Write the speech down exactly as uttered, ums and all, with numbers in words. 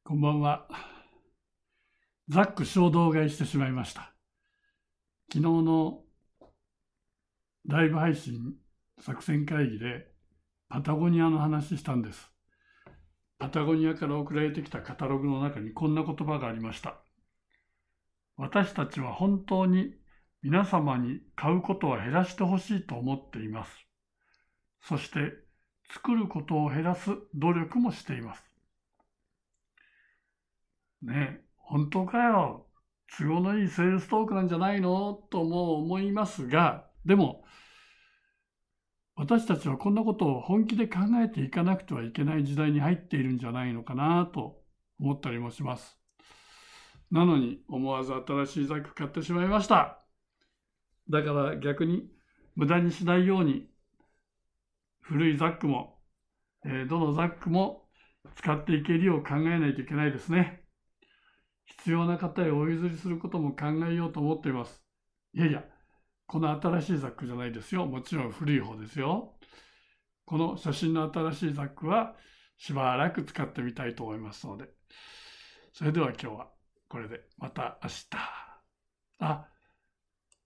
こんばんは。ザック衝動買いしてしまいました。昨日のライブ配信作戦会議でパタゴニアの話したんです。パタゴニアから送られてきたカタログの中にこんな言葉がありました。私たちは本当に皆様に買うことを減らしてほしいと思っています。そして作ることを減らす努力もしています。ねえ、本当かよ。都合のいいセールストークなんじゃないのとも思いますが、でも私たちはこんなことを本気で考えていかなくてはいけない時代に入っているんじゃないのかなと思ったりもします。なのに思わず新しいザック買ってしまいました。だから逆に無駄にしないように古いザックも、えーどのザックも使っていけるよう考えないといけないですね。必要な方へお譲りすることも考えようと思っています。いやいや、この新しいザックじゃないですよ。もちろん古い方ですよ。この写真の新しいザックはしばらく使ってみたいと思いますので。それでは今日はこれで。また明日。あ、